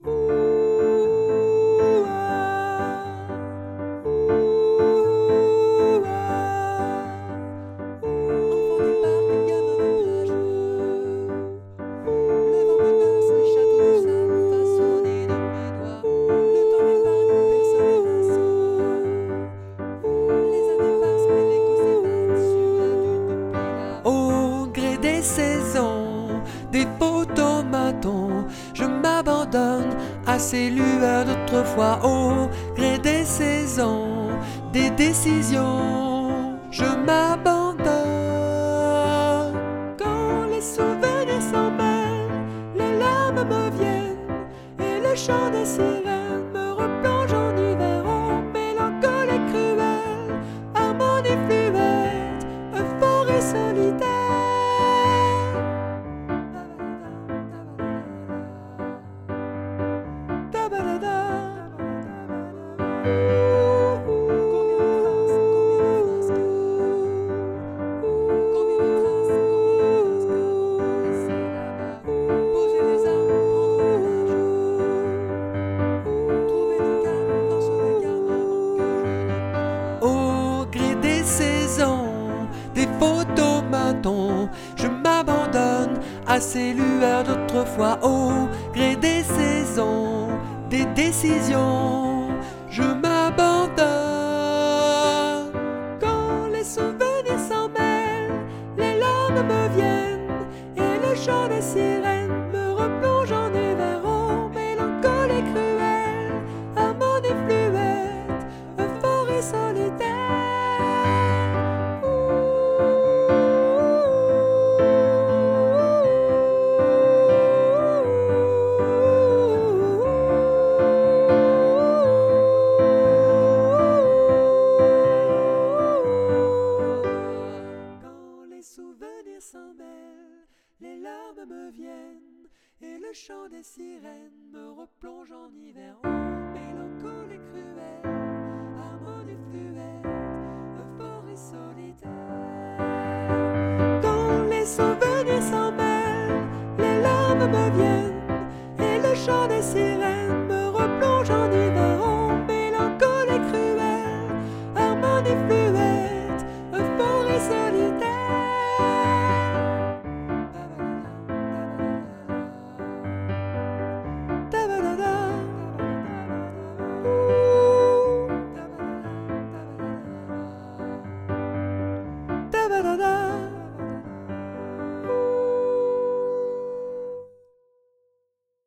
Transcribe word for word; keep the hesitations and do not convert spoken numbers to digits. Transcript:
Ouh, ah, ouh, ah, Enfant du parc, gamin de plage, le vent menace les châteaux de sable façonnés de mes doigts. Le temps m'épargne, personne n'est lassé. Les années passent et l'écho s'évade sur la dune de Pilat. au gré des saisons, des photomatons, je m'abandonne à ces lueurs d'autrefois. Au gré des saisons, des décisions, je m'abandonne. Quand les souvenirs s'en mêlent, les larmes me viennent et le chant des sirènes me replonge en hiver. Oh, mélancole et cruelle, harmonie fluette, euphorie solitaire. Combien de traces, combien de frasques laissées là-bas. Poser les armes, prendre le large. Trouver le calme dans ce regard avant que je ne m'y croie. Au gré des saisons, des photomatons, je m'abandonne à ces lueurs d'autrefois. Au gré des saisons, des décisions, je m'abandonne. Quand les souvenirs s'en mêlent, les larmes me viennent et le chant des sirènes me replonge en hiver. Oh, mélancole et cruelle, harmonie fluette, euphorie solitaire. Quand les souvenirs s'en mêlent, les larmes me viennent et le chant des sirènes me replonge en hiver. Oh, mélancole et cruelle, harmonie fluette, euphorie solitaire. Quand les souvenirs s'en mêlent, les larmes me viennent et le chant des sirènes